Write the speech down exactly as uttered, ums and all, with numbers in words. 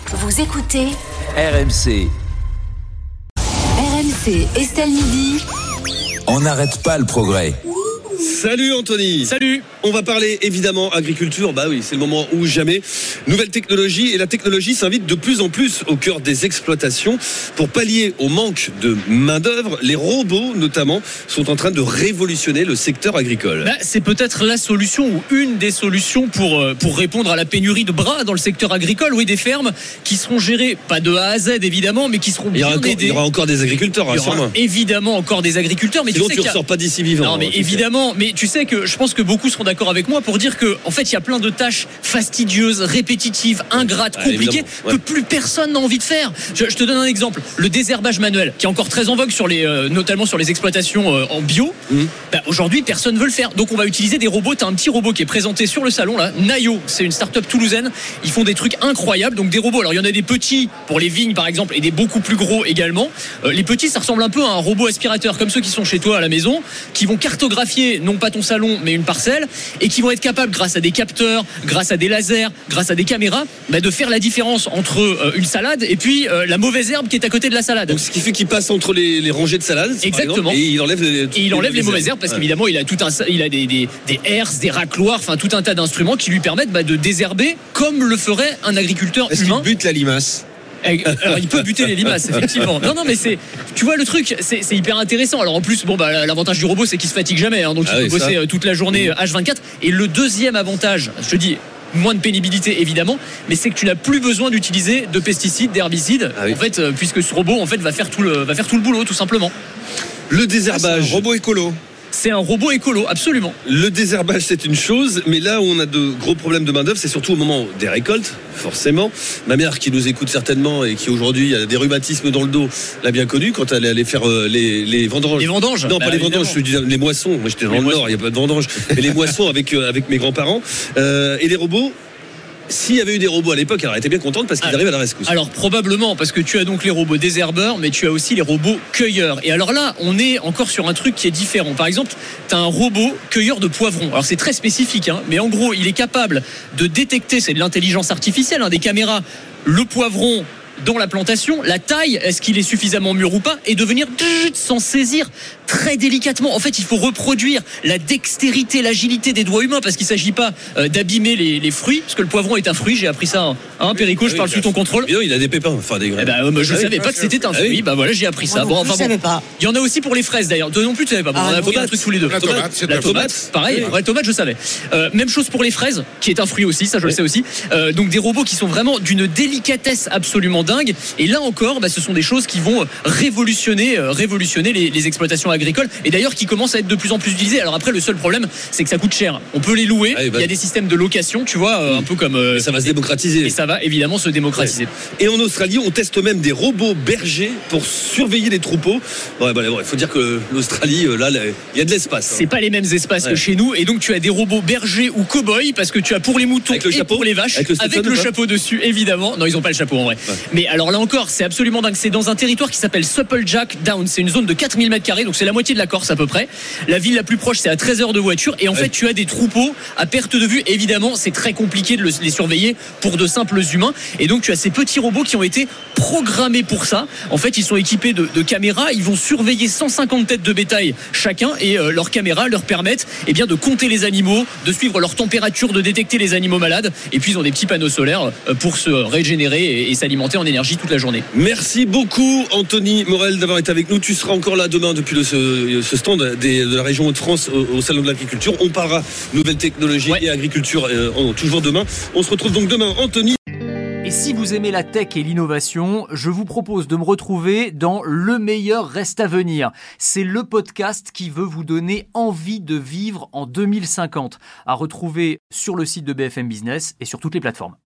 Vous écoutez R M C. R M C Estelle Midi. On n'arrête pas le progrès. Salut Anthony. Salut. On va parler évidemment agriculture, bah oui, c'est le moment où jamais. Nouvelle technologie, et la technologie s'invite de plus en plus au cœur des exploitations. Pour pallier au manque de main d'œuvre, les robots notamment sont en train de révolutionner le secteur agricole. Bah, c'est peut-être la solution ou une des solutions pour, pour répondre à la pénurie de bras dans le secteur agricole. Oui, des fermes qui seront gérées, pas de A à Z évidemment, mais qui seront il y bien aura encore, aidées. Il y aura encore des agriculteurs, il y aura rassure-moi. Évidemment encore des agriculteurs, mais sinon tu sais tu ne ressors pas d'ici vivant. Non, mais évidemment, mais tu sais que je pense que beaucoup seront d'accord avec moi pour dire que en fait il y a plein de tâches fastidieuses, répétitives, ingrates, compliquées ouais, que plus personne n'a envie de faire. Je, je te donne un exemple, le désherbage manuel qui est encore très en vogue sur les, euh, notamment sur les exploitations euh, en bio. Mmh. Bah, aujourd'hui personne veut le faire, donc on va utiliser des robots. T'as un petit robot qui est présenté sur le salon là, Nayo, c'est une start-up toulousaine. Ils font des trucs incroyables, donc des robots. Alors il y en a des petits pour les vignes par exemple et des beaucoup plus gros également. Euh, les petits ça ressemble un peu à un robot aspirateur comme ceux qui sont chez toi à la maison, qui vont cartographier non pas ton salon mais une parcelle et qui vont être capables grâce à des capteurs, grâce à des lasers, grâce à des caméras bah, de faire la différence entre euh, une salade et puis euh, la mauvaise herbe qui est à côté de la salade. Donc ce qui fait qu'il passe entre les, les rangées de salade exactement exemple, et il enlève les, et il enlève les, les mauvaises herbes parce ouais. qu'évidemment il a tout un il a des, des, des herses, des racloirs, enfin tout un tas d'instruments qui lui permettent bah, de désherber comme le ferait un agriculteur Est-ce humain. Est-ce qu'il bute la limace? Alors il peut buter les limaces effectivement. Non non mais c'est tu vois le truc c'est, c'est hyper intéressant. Alors en plus bon bah l'avantage du robot c'est qu'il se fatigue jamais hein, donc ah il oui, peut bosser ça. toute la journée H vingt-quatre. Et le deuxième avantage, je te dis moins de pénibilité évidemment, mais c'est que tu n'as plus besoin d'utiliser de pesticides, d'herbicides ah oui. en fait puisque ce robot en fait va faire tout le va faire tout le boulot tout simplement. Le désherbage, ah, robot écolo. C'est un robot écolo, absolument. Le désherbage, c'est une chose, mais là où on a de gros problèmes de main-d'œuvre, c'est surtout au moment des récoltes, forcément. Ma mère, qui nous écoute certainement et qui aujourd'hui a des rhumatismes dans le dos, l'a bien connue quand elle allait faire euh, les, les vendanges. Les vendanges Non, bah, pas les vendanges, je dis les moissons. Moi, j'étais dans les le moissons. Nord, il n'y a pas de vendanges. Mais les moissons avec, euh, avec mes grands-parents. Euh, et les robots. S'il y avait eu des robots à l'époque, elle aurait été bien contente parce qu'ils alors, arrivent à la rescousse. Alors probablement, parce que tu as donc les robots désherbeurs, mais tu as aussi les robots cueilleurs. Et alors là, on est encore sur un truc qui est différent. Par exemple, tu as un robot cueilleur de poivrons. Alors c'est très spécifique, hein, mais en gros, il est capable de détecter, c'est de l'intelligence artificielle, hein, des caméras, le poivron dans la plantation, la taille, est-ce qu'il est suffisamment mûr ou pas, et de venir s'en saisir très délicatement. En fait, il faut reproduire la dextérité, l'agilité des doigts humains, parce qu'il ne s'agit pas euh, d'abîmer les, les fruits, parce que le poivron est un fruit, j'ai appris ça, hein, hein Perico, je parle sous ton contrôle. Mais non, il a des pépins, enfin des graines. Eh ben, euh, je ne ah savais oui, pas que c'était un fruit, bah voilà, j'ai appris ça. Bon, enfin, bon. Pas. Il y en a aussi pour les fraises d'ailleurs, toi non plus tu savais pas, bon, ah, on a appris un truc sous les deux. La tomate, c'est la tomate, tomate pareil, oui. ouais, tomate je savais. Euh, même chose pour les fraises, qui est un fruit aussi, ça je oui. le sais aussi. Euh, donc des robots qui sont vraiment d'une délicatesse absolument dingue, et là encore, bah, ce sont des choses qui vont révolutionner, euh, révolutionner les, les exploitations agricoles, et d'ailleurs qui commencent à être de plus en plus utilisées. Alors après, le seul problème, c'est que ça coûte cher. On peut les louer, ah, bah, il y a des systèmes de location, tu vois, euh, un peu comme. Euh, et ça va se démocratiser. Et ça va évidemment se démocratiser. Ouais. Et en Australie, on teste même des robots bergers pour surveiller les troupeaux. Bon, bah, bon, il faut dire que l'Australie, là, il y a de l'espace. C'est hein. pas les mêmes espaces ouais. que chez nous, et donc tu as des robots bergers ou cow-boys, parce que tu as pour les moutons avec le et chapeau, pour les vaches, avec le, avec le chapeau dessus, évidemment. Non, ils ont pas le chapeau en vrai. Ouais. Mais alors là encore, c'est absolument dingue. C'est dans un territoire qui s'appelle Supplejack Downs. C'est une zone de quatre mille mètres carrés, donc c'est la moitié de la Corse à peu près. La ville la plus proche, c'est à treize heures de voiture, et en ouais. fait, tu as des troupeaux à perte de vue. Évidemment, c'est très compliqué de les surveiller pour de simples humains, et donc tu as ces petits robots qui ont été programmés pour ça. En fait, ils sont équipés de, de caméras. Ils vont surveiller cent cinquante têtes de bétail chacun, et euh, leurs caméras leur permettent eh bien, de compter les animaux, de suivre leur température, de détecter les animaux malades. Et puis, ils ont des petits panneaux solaires euh, pour se régénérer et, et s'alimenter en énergie toute la journée. Merci beaucoup, Anthony Morel, d'avoir été avec nous. Tu seras encore là demain depuis le, ce, ce stand des, de la région Hauts-de-France au, au Salon de l'Agriculture. On parlera nouvelles technologies ouais. et agriculture euh, toujours demain. On se retrouve donc demain, Anthony. Et si vous aimez la tech et l'innovation, je vous propose de me retrouver dans Le meilleur reste à venir. C'est le podcast qui veut vous donner envie de vivre en deux mille cinquante. À retrouver sur le site de B F M Business et sur toutes les plateformes.